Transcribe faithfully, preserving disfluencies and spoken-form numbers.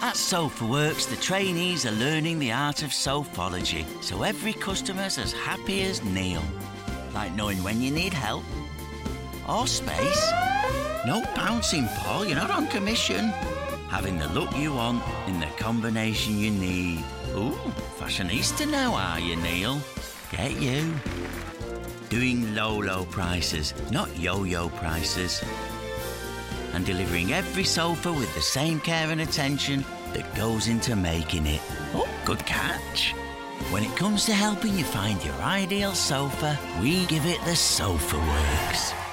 At SofaWorks, the trainees are learning the art of sophology, so every customer's as happy as Neil. Like knowing when you need help. Or space. No bouncing, Paul, you're not on commission. Having the look you want in the combination you need. Ooh, fashionista now, are you, Neil? Get you. Doing low, low prices, not yo-yo prices. And delivering every sofa with the same care and attention that goes into making it. Oh, good catch. When it comes to helping you find your ideal sofa, we give it the SofaWorks.